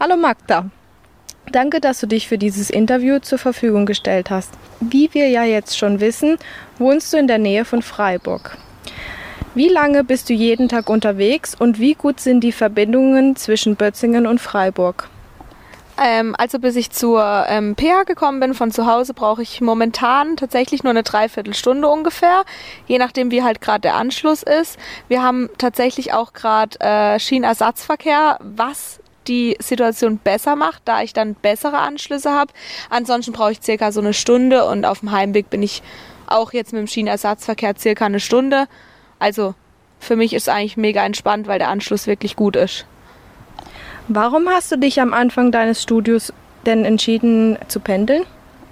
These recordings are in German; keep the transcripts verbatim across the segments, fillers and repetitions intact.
Hallo Magda, danke, dass du dich für dieses Interview zur Verfügung gestellt hast. Wie wir ja jetzt schon wissen, wohnst du in der Nähe von Freiburg. Wie lange bist du jeden Tag unterwegs und wie gut sind die Verbindungen zwischen Bötzingen und Freiburg? Ähm, also bis ich zur ähm, P H gekommen bin von zu Hause, brauche ich momentan tatsächlich nur eine Dreiviertelstunde ungefähr, je nachdem wie halt gerade der Anschluss ist. Wir haben tatsächlich auch gerade äh, Schienenersatzverkehr, was die Situation besser macht, da ich dann bessere Anschlüsse habe. Ansonsten brauche ich circa so eine Stunde und auf dem Heimweg bin ich auch jetzt mit dem Schienenersatzverkehr circa eine Stunde. Also für mich ist es eigentlich mega entspannt, weil der Anschluss wirklich gut ist. Warum hast du dich am Anfang deines Studiums denn entschieden zu pendeln?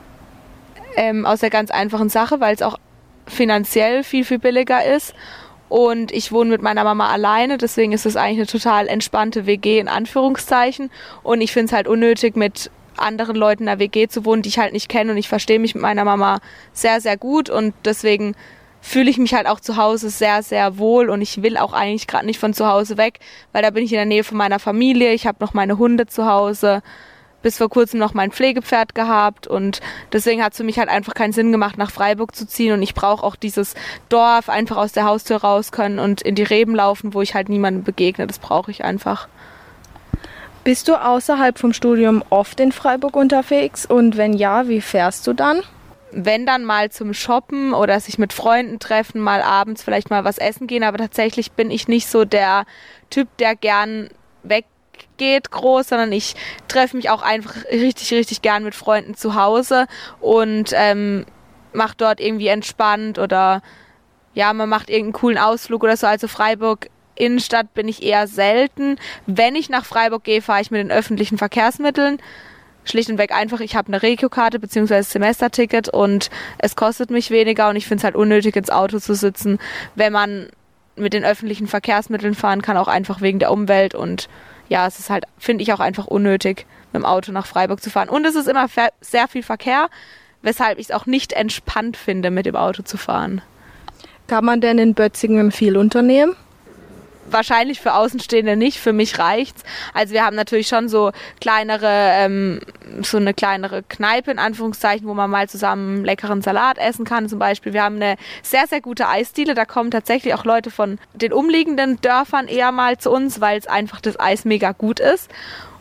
Ähm, aus der ganz einfachen Sache, weil es auch finanziell viel, viel billiger ist. Und ich wohne mit meiner Mama alleine, deswegen ist es eigentlich eine total entspannte W G in Anführungszeichen. Und ich finde es halt unnötig, mit anderen Leuten in der W G zu wohnen, die ich halt nicht kenne. Und ich verstehe mich mit meiner Mama sehr, sehr gut. Und deswegen fühle ich mich halt auch zu Hause sehr, sehr wohl. Und ich will auch eigentlich gerade nicht von zu Hause weg, weil da bin ich in der Nähe von meiner Familie. Ich habe noch meine Hunde zu Hause. Bis vor kurzem noch mein Pflegepferd gehabt und deswegen hat es für mich halt einfach keinen Sinn gemacht, nach Freiburg zu ziehen und ich brauche auch dieses Dorf, einfach aus der Haustür raus können und in die Reben laufen, wo ich halt niemandem begegne, das brauche ich einfach. Bist du außerhalb vom Studium oft in Freiburg unterwegs und wenn ja, wie fährst du dann? Wenn dann mal zum Shoppen oder sich mit Freunden treffen, mal abends vielleicht mal was essen gehen, aber tatsächlich bin ich nicht so der Typ, der gern weg geht groß, sondern ich treffe mich auch einfach richtig, richtig gern mit Freunden zu Hause und ähm, mache dort irgendwie entspannt oder ja, man macht irgendeinen coolen Ausflug oder so. Also Freiburg Innenstadt bin ich eher selten. Wenn ich nach Freiburg gehe, fahre ich mit den öffentlichen Verkehrsmitteln. Schlicht und weg einfach, ich habe eine Regio-Karte bzw. Semesterticket und es kostet mich weniger und ich finde es halt unnötig, ins Auto zu sitzen, wenn man mit den öffentlichen Verkehrsmitteln fahren kann, auch einfach wegen der Umwelt und ja, es ist halt, finde ich auch einfach unnötig, mit dem Auto nach Freiburg zu fahren. Und es ist immer sehr viel Verkehr, weshalb ich es auch nicht entspannt finde, mit dem Auto zu fahren. Kann man denn in Bötzingen viel unternehmen? Wahrscheinlich für Außenstehende nicht, für mich reicht's. Also wir haben natürlich schon so kleinere, ähm, so eine kleinere Kneipe in Anführungszeichen, wo man mal zusammen leckeren Salat essen kann zum Beispiel. Wir haben eine sehr, sehr gute Eisdiele, da kommen tatsächlich auch Leute von den umliegenden Dörfern eher mal zu uns, weil es einfach das Eis mega gut ist.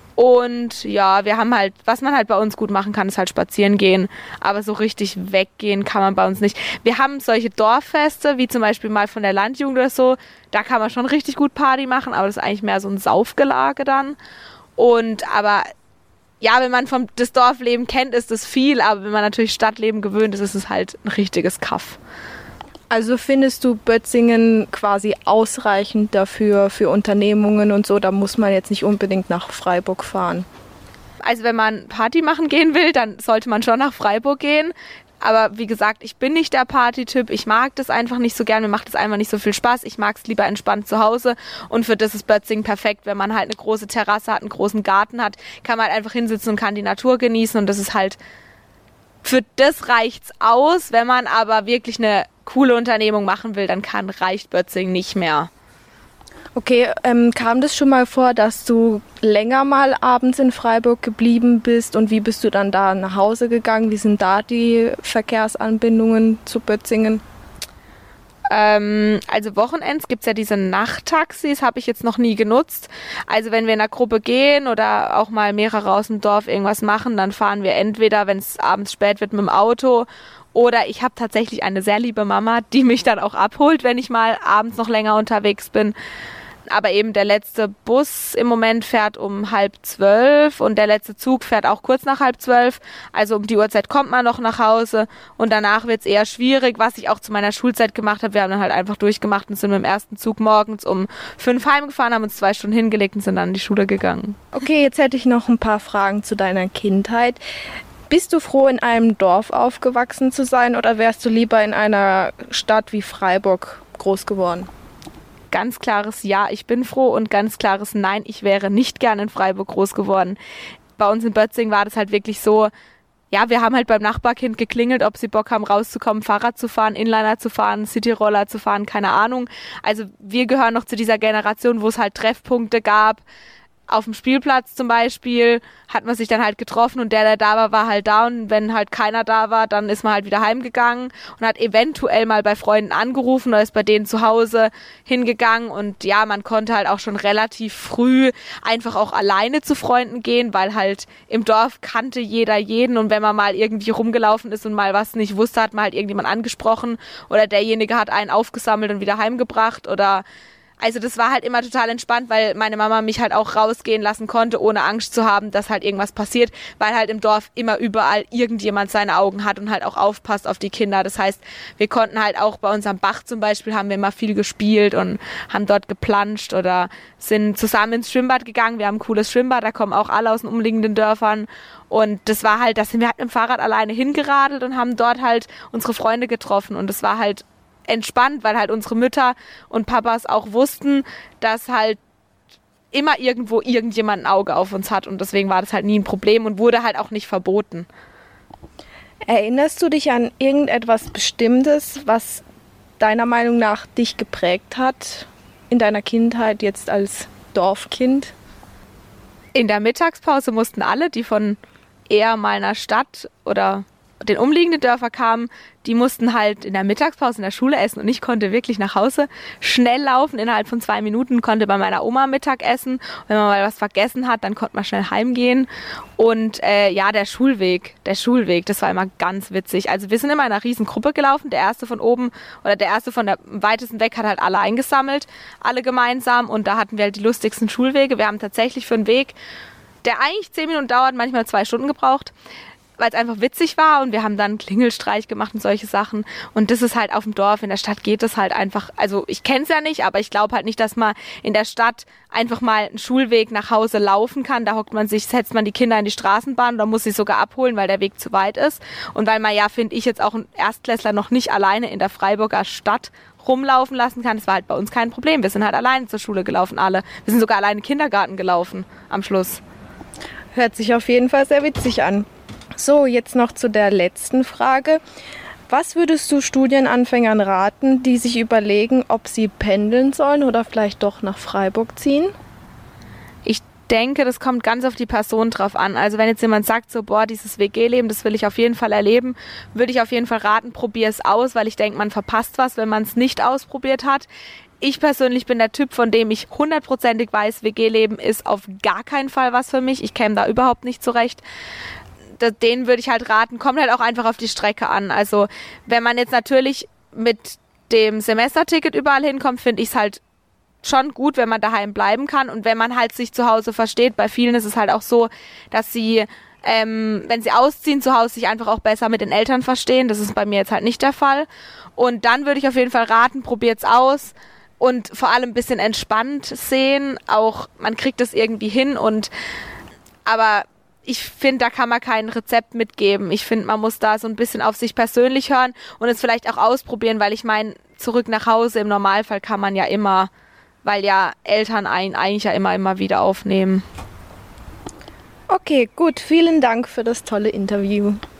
Und ja, wir haben halt, was man halt bei uns gut machen kann, ist halt spazieren gehen. Aber so richtig weggehen kann man bei uns nicht. Wir haben solche Dorffeste, wie zum Beispiel mal von der Landjugend oder so. Da kann man schon richtig gut Party machen, aber das ist eigentlich mehr so ein Saufgelage dann. Und aber ja, wenn man vom das Dorfleben kennt, ist das viel. Aber wenn man natürlich Stadtleben gewöhnt ist, ist es halt ein richtiges Kaff. Also findest du Bötzingen quasi ausreichend dafür, für Unternehmungen und so, da muss man jetzt nicht unbedingt nach Freiburg fahren? Also wenn man Party machen gehen will, dann sollte man schon nach Freiburg gehen. Aber wie gesagt, ich bin nicht der Partytyp, ich mag das einfach nicht so gern, mir macht das einfach nicht so viel Spaß. Ich mag es lieber entspannt zu Hause und für das ist Bötzingen perfekt. Wenn man halt eine große Terrasse hat, einen großen Garten hat, kann man halt einfach hinsitzen und kann die Natur genießen und das ist halt, für das reicht's aus. Wenn man aber wirklich eine coole Unternehmung machen will, dann kann, reicht Bötzingen nicht mehr. Okay, ähm, kam das schon mal vor, dass du länger mal abends in Freiburg geblieben bist und wie bist du dann da nach Hause gegangen? Wie sind da die Verkehrsanbindungen zu Bötzingen? Ähm, also Wochenends gibt es ja diese Nachttaxis, habe ich jetzt noch nie genutzt. Also wenn wir in einer Gruppe gehen oder auch mal mehrere aus dem Dorf irgendwas machen, dann fahren wir entweder, wenn es abends spät wird, mit dem Auto. Oder ich habe tatsächlich eine sehr liebe Mama, die mich dann auch abholt, wenn ich mal abends noch länger unterwegs bin. Aber eben der letzte Bus im Moment fährt um halb zwölf und der letzte Zug fährt auch kurz nach halb zwölf. Also um die Uhrzeit kommt man noch nach Hause und danach wird es eher schwierig, was ich auch zu meiner Schulzeit gemacht habe. Wir haben dann halt einfach durchgemacht und sind mit dem ersten Zug morgens um fünf heimgefahren, haben uns zwei Stunden hingelegt und sind dann in die Schule gegangen. Okay, jetzt hätte ich noch ein paar Fragen zu deiner Kindheit. Bist du froh, in einem Dorf aufgewachsen zu sein oder wärst du lieber in einer Stadt wie Freiburg groß geworden? Ganz klares Ja, ich bin froh und ganz klares Nein, ich wäre nicht gern in Freiburg groß geworden. Bei uns in Bötzingen war das halt wirklich so, ja, wir haben halt beim Nachbarkind geklingelt, ob sie Bock haben rauszukommen, Fahrrad zu fahren, Inliner zu fahren, Cityroller zu fahren, keine Ahnung. Also wir gehören noch zu dieser Generation, wo es halt Treffpunkte gab. auf dem Spielplatz zum Beispiel hat man sich dann halt getroffen und der, der da war, war halt da und wenn halt keiner da war, dann ist man halt wieder heimgegangen und hat eventuell mal bei Freunden angerufen oder ist bei denen zu Hause hingegangen und ja, man konnte halt auch schon relativ früh einfach auch alleine zu Freunden gehen, weil halt im Dorf kannte jeder jeden und wenn man mal irgendwie rumgelaufen ist und mal was nicht wusste, hat man halt irgendjemand angesprochen oder derjenige hat einen aufgesammelt und wieder heimgebracht oder also das war halt immer total entspannt, weil meine Mama mich halt auch rausgehen lassen konnte, ohne Angst zu haben, dass halt irgendwas passiert, weil halt im Dorf immer überall irgendjemand seine Augen hat und halt auch aufpasst auf die Kinder. Das heißt, wir konnten halt auch bei uns am Bach zum Beispiel, haben wir immer viel gespielt und haben dort geplanscht oder sind zusammen ins Schwimmbad gegangen. Wir haben ein cooles Schwimmbad, da kommen auch alle aus den umliegenden Dörfern. Und das war halt, da sind wir halt mit dem Fahrrad alleine hingeradelt und haben dort halt unsere Freunde getroffen und das war halt entspannt, weil halt unsere Mütter und Papas auch wussten, dass halt immer irgendwo irgendjemand ein Auge auf uns hat und deswegen war das halt nie ein Problem und wurde halt auch nicht verboten. Erinnerst du dich an irgendetwas Bestimmtes, was deiner Meinung nach dich geprägt hat in deiner Kindheit jetzt als Dorfkind? In der Mittagspause mussten alle, die von eher mal einer Stadt oder den umliegenden Dörfer kamen, die mussten halt in der Mittagspause in der Schule essen und ich konnte wirklich nach Hause schnell laufen. Innerhalb von zwei Minuten konnte bei meiner Oma Mittag essen. Wenn man mal was vergessen hat, dann konnte man schnell heimgehen. Und äh, ja, der Schulweg, der Schulweg, das war immer ganz witzig. Also wir sind immer in einer riesen Gruppe gelaufen. Der erste von oben oder der erste von der weitesten weg hat halt alle eingesammelt, alle gemeinsam. Und da hatten wir halt die lustigsten Schulwege. Wir haben tatsächlich für einen Weg, der eigentlich zehn Minuten dauert, manchmal zwei Stunden gebraucht, weil es einfach witzig war und wir haben dann einen Klingelstreich gemacht und solche Sachen und das ist halt auf dem Dorf, in der Stadt geht es halt einfach, also ich kenne es ja nicht, aber ich glaube halt nicht, dass man in der Stadt einfach mal einen Schulweg nach Hause laufen kann, da hockt man sich, setzt man die Kinder in die Straßenbahn oder muss sie sogar abholen, weil der Weg zu weit ist und weil man ja, finde ich, jetzt auch einen Erstklässler noch nicht alleine in der Freiburger Stadt rumlaufen lassen kann, das war halt bei uns kein Problem, wir sind halt alleine zur Schule gelaufen, alle, wir sind sogar alleine in den Kindergarten gelaufen am Schluss. Hört sich auf jeden Fall sehr witzig an. So, jetzt noch zu der letzten Frage. Was würdest du Studienanfängern raten, die sich überlegen, ob sie pendeln sollen oder vielleicht doch nach Freiburg ziehen? Ich denke, das kommt ganz auf die Person drauf an. Also wenn jetzt jemand sagt, so, boah, dieses W G-Leben, das will ich auf jeden Fall erleben, würde ich auf jeden Fall raten, probier es aus, weil ich denke, man verpasst was, wenn man es nicht ausprobiert hat. Ich persönlich bin der Typ, von dem ich hundertprozentig weiß, W G-Leben ist auf gar keinen Fall was für mich. Ich käme da überhaupt nicht zurecht. Den würde ich halt raten, kommt halt auch einfach auf die Strecke an. Also wenn man jetzt natürlich mit dem Semesterticket überall hinkommt, finde ich es halt schon gut, wenn man daheim bleiben kann und wenn man halt sich zu Hause versteht. Bei vielen ist es halt auch so, dass sie, ähm, wenn sie ausziehen, zu Hause sich einfach auch besser mit den Eltern verstehen. Das ist bei mir jetzt halt nicht der Fall. Und dann würde ich auf jeden Fall raten, probiert's aus und vor allem ein bisschen entspannt sehen. Auch man kriegt es irgendwie hin und aber ich finde, da kann man kein Rezept mitgeben. Ich finde, man muss da so ein bisschen auf sich persönlich hören und es vielleicht auch ausprobieren, weil ich meine, zurück nach Hause im Normalfall kann man ja immer, weil ja Eltern einen eigentlich ja immer, immer wieder aufnehmen. Okay, gut. Vielen Dank für das tolle Interview.